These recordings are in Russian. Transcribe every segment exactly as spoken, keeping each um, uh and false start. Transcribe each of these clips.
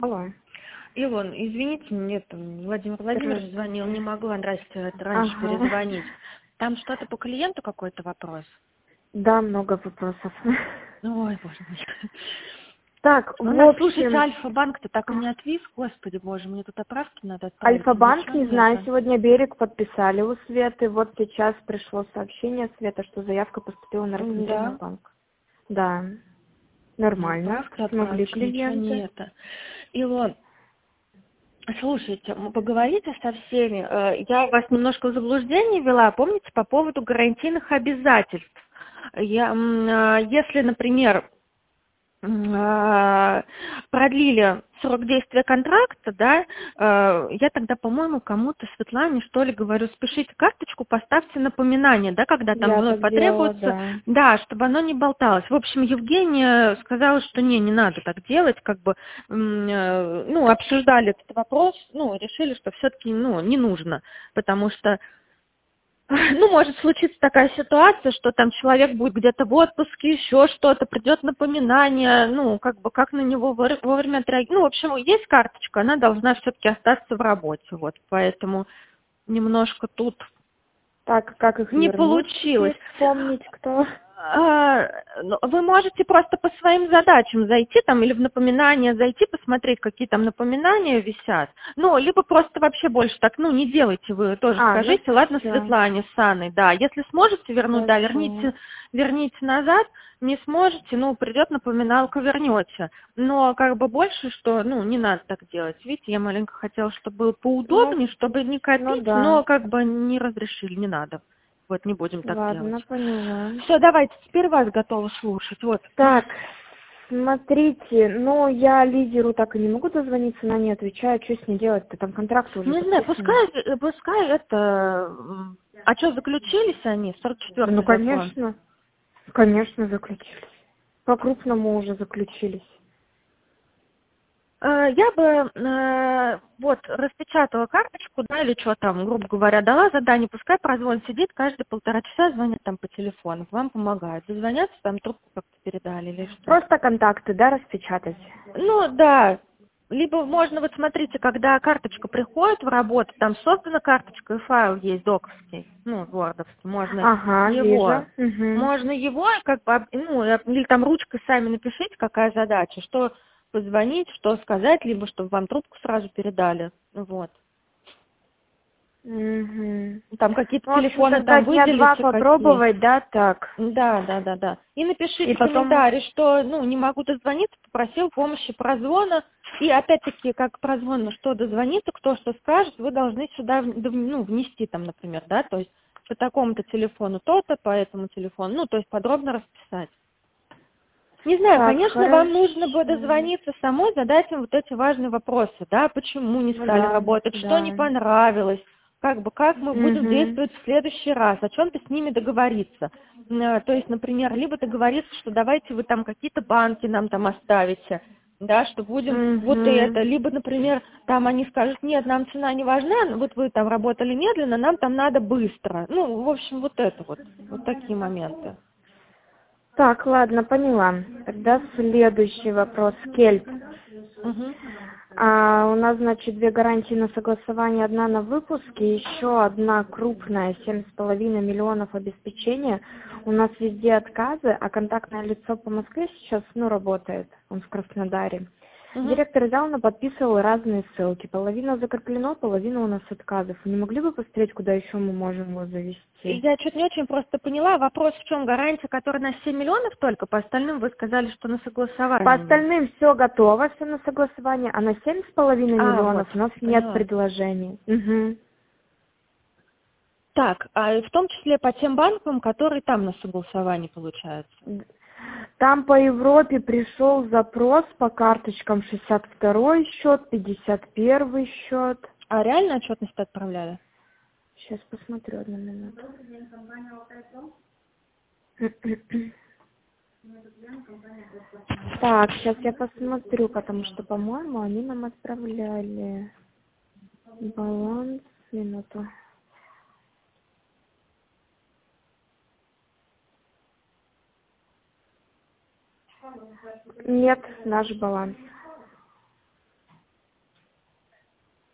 Алло. Илон, извините, мне там Владимир Владимирович Здравствуйте. звонил, не могла раньше, раньше Ага. перезвонить. Там что-то по клиенту какой-то вопрос? Да, много вопросов. Ой, боже мой. Так, У в нас, слушайте, общем, Альфа-банк-то так и не отвис, господи боже, мне тут оправки надо отправить, там Альфа-банк, ничего не знаю, нету. сегодня берег подписали у Светы. Вот сейчас пришло сообщение Света, что заявка поступила на рассмотрение Да, в банк. Да, ну, нормально. отправки, Смогли отправки, ничего не клиенты. это. Илон, слушайте, м, поговорите со всеми. Э, Я вас немножко в заблуждение вела, помните, по поводу гарантийных обязательств. Я, м, э, если, например, м, а, продлили срок действия контракта, да, э, я тогда, по-моему, кому-то, Светлане, что ли, говорю, спешите карточку, поставьте напоминание, да, когда там Я вновь так делала, потребуется, да. да, чтобы оно не болталось. В общем, Евгения сказала, что не, не надо так делать, как бы, м, э, ну, обсуждали этот вопрос, ну, решили, что все-таки, ну, не нужно, потому что ну, может случиться такая ситуация, что там человек будет где-то в отпуске, еще что-то, придет напоминание, ну, как бы, как на него вор- вовремя отреагировать. Ну, в общем, есть карточка, она должна все-таки остаться в работе, вот, поэтому немножко тут Так, как их не вернуть получилось. теперь? Вспомнить кто? А, ну, Вы можете просто по своим задачам зайти там или в напоминания зайти, посмотреть, какие там напоминания висят. Ну, либо просто вообще больше так, ну, не делайте вы, тоже А, ну скажите, ладно, все, Светлане с Анной, да, если сможете вернуть, да, хорошо. верните, верните назад, не сможете, ну, придет напоминалка, вернете. Но как бы больше, что, ну, не надо так делать. Видите, я маленько хотела, чтобы было Ну, поудобнее, чтобы не ну копить, да. но как бы не разрешили, не надо. Вот, не будем так делать. Ладно, поняла. Все, давайте, теперь вас готова слушать. Вот. Так, смотрите, ну, я лидеру так и не могу дозвониться, она не отвечает, что с ней делать-то, там контракты уже Не знаю, подписаны. пускай, э, пускай это... м, А что, заключились они? сорок Ну, четвёртый закон. конечно, конечно, заключились. По-крупному уже заключились. Э, Я бы э, вот распечатала карточку, да, или что там, грубо говоря, дала задание, пускай прозвон сидит, каждые полтора часа звонит там по телефону, вам помогают. Дозвонятся, там трубку как-то передали или что. Просто контакты, да, распечатать? Ну да, либо можно, вот смотрите, когда карточка приходит в работу, там создана карточка и файл есть доковский, ну, вордовский, можно Ага, его, вижу. Угу. можно его, как бы, об- ну, э, или там ручкой сами напишите, какая задача, что позвонить, что сказать, либо чтобы вам трубку сразу передали, вот. Угу. Там какие-то В общем, телефоны тогда там дня два выделите, какие. попробовать, да, так. Да, да, да, да. И И напишите потом, комментарий, что, ну, не могу дозвониться, попросил помощи прозвона. И опять-таки, как прозвон, ну, что дозвонится, кто что скажет, вы должны сюда, в- дов- ну, внести там, например, да, то есть по такому-то телефону то-то, по этому телефону, ну, то есть подробно расписать. Не знаю, так, конечно, вам нужно хорошо. бы дозвониться самой, задать им вот эти важные вопросы, да, почему не Ну стали да, работать, что не да. понравилось, как бы, как мы будем Угу. действовать в следующий раз, о чем-то с ними договориться. Э, То есть, например, либо договориться, что давайте вы там какие-то банки нам там оставите, да, что будем вот это, Угу. либо, например, там они скажут, нет, нам цена не важна, вот вы там работали медленно, нам там надо быстро. Ну, в общем, вот это вот, вот такие моменты. Так, ладно, поняла. Тогда следующий вопрос. Кельп. Мгм. А, у нас, значит, две гарантии на согласование. Одна на выпуске, еще одна крупная, семь с половиной миллионов обеспечения. У нас везде отказы, а контактное лицо по Москве сейчас, ну, работает. Он в Краснодаре. Мгм. Директор Зална подписывал разные ссылки. Половина закреплено, половина у нас отказов. Вы не могли бы посмотреть, куда еще мы можем его завести? Я что-то не очень просто поняла. Вопрос в чем? Гарантия, которая на семь миллионов только? По остальным вы сказали, что на По согласование. остальным все готово, все на согласование, а на семь с половиной А, вот, миллионов у нас нет поняла. предложений. Мгм. Так, а и в том числе по тем банкам, которые там на согласовании получаются. Там по Европе пришел запрос по карточкам шестьдесят второй счет, пятьдесят первый счет. А реально отчетность отправляли? Сейчас посмотрю одну минуту. Так, сейчас я посмотрю, потому что, по-моему, они нам отправляли баланс. Минуту. Нет, наш баланс.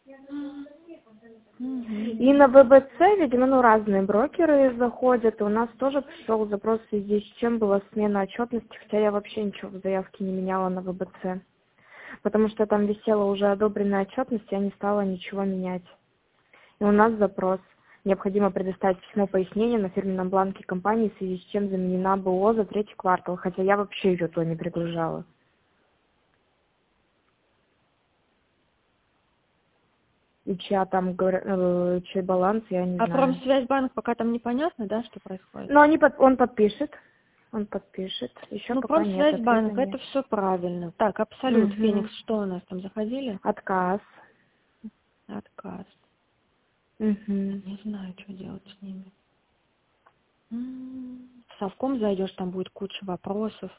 И на ВБЦ, видимо, ну, разные брокеры заходят, и у нас тоже пришел запрос в связи с чем была смена отчетности, хотя я вообще ничего в заявке не меняла на ВБЦ, потому что там висела уже одобренная отчетность, я не стала ничего менять. И у нас запрос. Необходимо предоставить письмо пояснения на фирменном бланке компании, в связи с чем заменена БО за третий квартал, хотя я вообще ее то не пригружала. И чья там, говор- э, чей баланс, я не А знаю. Промсвязьбанк пока там непонятно, да, что происходит? Но они под, он подпишет, он подпишет. Еще Ну, пока нет, ответа Промсвязьбанк, нет. это все правильно. Так, Абсолют, Угу. Феникс, что у нас там заходили? Отказ. Отказ. Угу. Не знаю, что делать с ними. М, В Совком зайдешь, там будет куча вопросов.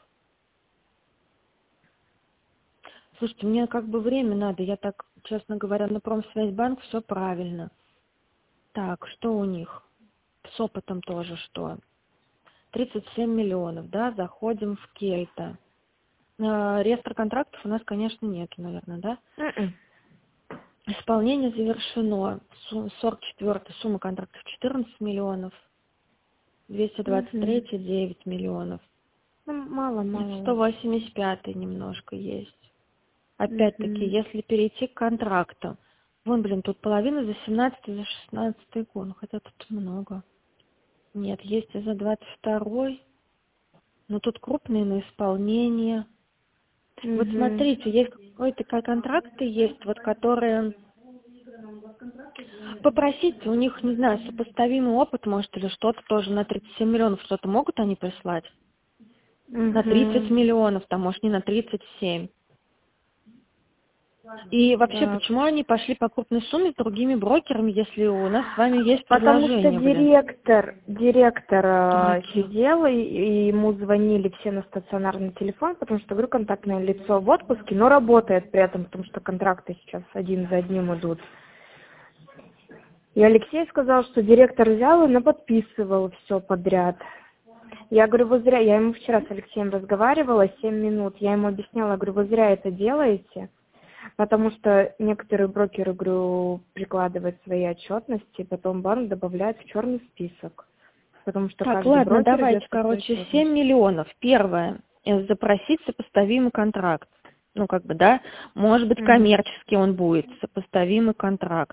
Слушайте, мне как бы время надо, я так, честно говоря, на Промсвязьбанк все правильно. Так, что у них? С опытом тоже что? тридцать семь миллионов, да, заходим в Кельта. Э, Реестр контрактов у нас, конечно, нету, наверное, да? Мгм. Исполнение завершено. Су- сорок четвёртый, сумма контрактов четырнадцать миллионов. двести двадцать три Мгм. девять миллионов. Ну, мало, мало сто очень. восемьдесят пятый немножко есть. Опять-таки, Мгм. если перейти к контракту. Вон, блин, тут половина за семнадцатый, за шестнадцатый год. Ну, хотя тут много. Нет, есть и за двадцать второй. Но тут крупные на исполнение. Вот Мгм. смотрите, есть какой-то ка- контракты есть, вот которые попросите, у них, не знаю, сопоставимый опыт, может, или что-то тоже на тридцать семь миллионов, что-то могут они прислать? На тридцать Мгм. миллионов, там, может, не на тридцать семь. И вообще, Так. почему они пошли по крупной сумме с другими брокерами, если у нас с вами есть Потому что предложение, блин? директор, директор э, Дураки. сидел, и, и ему звонили все на стационарный телефон, потому что, говорю, контактное лицо в отпуске, но работает при этом, потому что контракты сейчас один за одним идут. И Алексей сказал, что директор взял и наподписывал все подряд. Я говорю, вы зря, я ему вчера с Алексеем разговаривала, семь минут, я ему объясняла, говорю, вы зря это делаете, потому что некоторые брокеры, говорю, прикладывают свои отчетности, потом банк добавляет в черный список, потому что Так, каждый ладно, брокер давайте, ведет по своей короче, семь отчетности. миллионов. Первое, э, запросить сопоставимый контракт. Ну, как бы, да, может быть, Мгм. коммерческий он будет, сопоставимый контракт.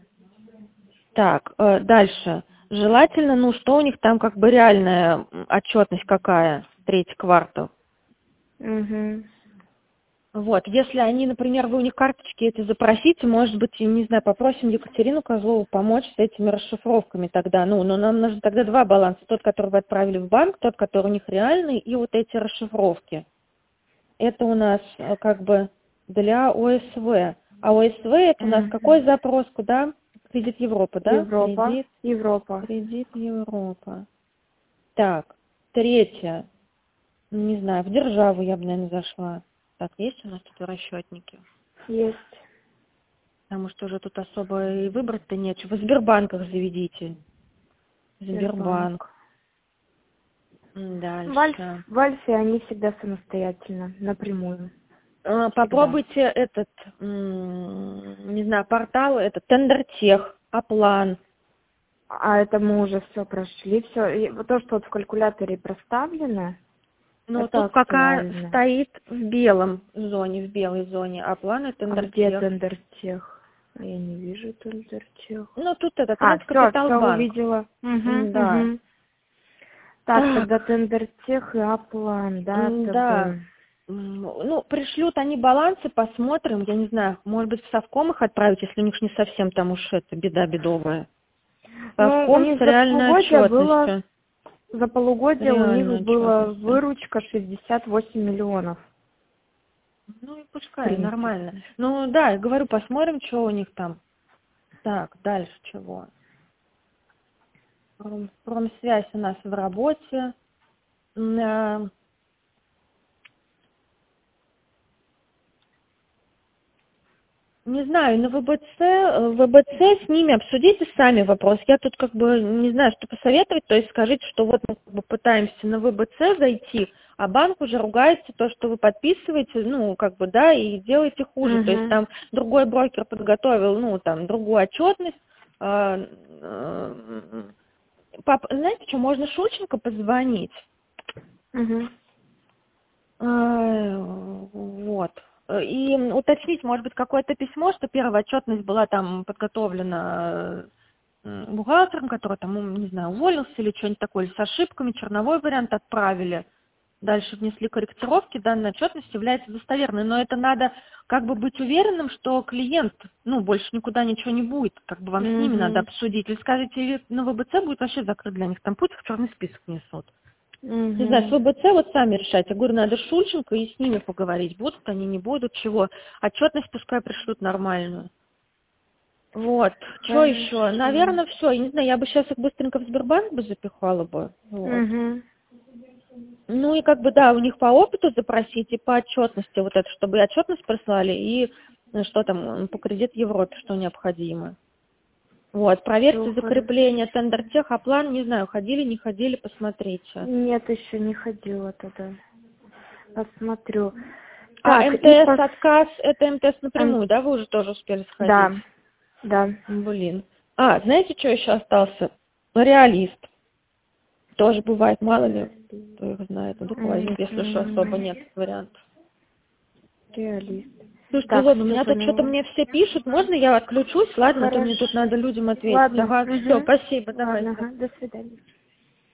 Так, э, дальше. Желательно, ну, что у них там как бы реальная м, отчетность какая, третий квартал. Мгм. Вот, если они, например, вы у них карточки эти запросите, может быть, я не знаю, попросим Екатерину Козлову помочь с этими расшифровками тогда. Ну, но нам нужно тогда два баланса. Тот, который вы отправили в банк, тот, который у них реальный, и вот эти расшифровки. Это у нас э, как бы для ОСВ. А ОСВ это у нас Мгм. какой запрос? Куда? Кредит Европы, да? Европа, Кредит, Европа. кредит Европа. Так, третье. Не знаю, в державу я бы, наверное, зашла. Так, есть у нас тут расчетники? Есть. Потому что уже тут особо и выбрать-то нечего. В Сбербанках заведите. Сбербанк. Сбербанк. М, В Альф, Дальше. в Альфе они всегда самостоятельно, напрямую. А, Всегда. Попробуйте этот, м, не знаю, портал, это Тендертех, Аплан. А это мы уже все прошли, все. И вот то, что вот в калькуляторе проставлено, Но это тут пока актуально. стоит в белом зоне, в белой зоне, Аплан и А где Тендертех. Тендертех? Я не вижу Тендертех. Ну, тут этот А, все, все Ренкапиталбанк. увидела. Угу, М, Да. угу. Так, тогда Так, Тендертех и Аплан, да, м, да. ТБ. М, Ну, пришлют они балансы, посмотрим. Я не знаю, может быть, в Совком их отправить, если у них не совсем там уж это беда бедовая. Ну, у Совком с них за реальной полугодие было, отчетностью. за полугодие у них Реальной была отчетностью. выручка шестьдесят восемь миллионов. Ну и В пускай, нормально. принципе. Ну да, я говорю, посмотрим, что у них там. Так, дальше чего. Пром- Промсвязь у нас в работе. М, а, Не знаю, на ВБЦ, э, ВБЦ с ними обсудите сами вопрос. Я тут как бы не знаю, что посоветовать. То есть скажите, что вот мы как бы пытаемся на ВБЦ зайти, а банк уже ругается, то, что вы подписываете, ну, как бы, да, и делаете хуже. Угу. То есть там другой брокер подготовил, ну, там, другую отчетность. А, а, пап, знаете что, можно Шульченко позвонить. Угу. А, вот. И уточнить, может быть, какое-то письмо, что первая отчетность была там подготовлена бухгалтером, который там, не знаю, уволился или что-нибудь такое, или с ошибками, черновой вариант отправили. Дальше внесли корректировки, данная отчетность является достоверной. Но это надо как бы быть уверенным, что клиент, ну, больше никуда ничего не будет, как бы вам с ними надо обсудить. Или скажете, или на ВБЦ будет вообще закрыт для них, там путь в черный список несут. Угу. Не знаю, с ВБЦ вот сами решать. Я говорю, надо Шульченко и с ними поговорить. Будут они, не будут, чего. Отчетность пускай пришлют нормальную. Вот. Что еще? Наверное, все. Я не знаю, я бы сейчас их быстренько в Сбербанк бы запихала бы. Вот. Угу. Ну и как бы, да, у них по опыту запросить и по отчетности вот это, чтобы и отчетность прислали, и что там по кредит Европе, что необходимо. Вот, проверьте Всё закрепление тендер-тех, а план, не знаю, ходили, не ходили, посмотрите. Нет, еще не ходила туда. Посмотрю. А Так, МТС пос... отказ, это МТС напрямую, М... да, вы уже тоже успели сходить? Да, да. Блин. А, знаете, что еще остался? Реалист. Тоже бывает, мало ли, кто их знает, вдруг возьмет, если что, особо нет вариантов. Реалист. Слушайте, Так, ладно, у всё меня тут поняла. что-то мне все пишут, можно я отключусь? Ладно, а то мне Хорошо. тут надо людям ответить. Ладно. Ага, Угу. все, спасибо, Ладно, давайте. ага. До свидания.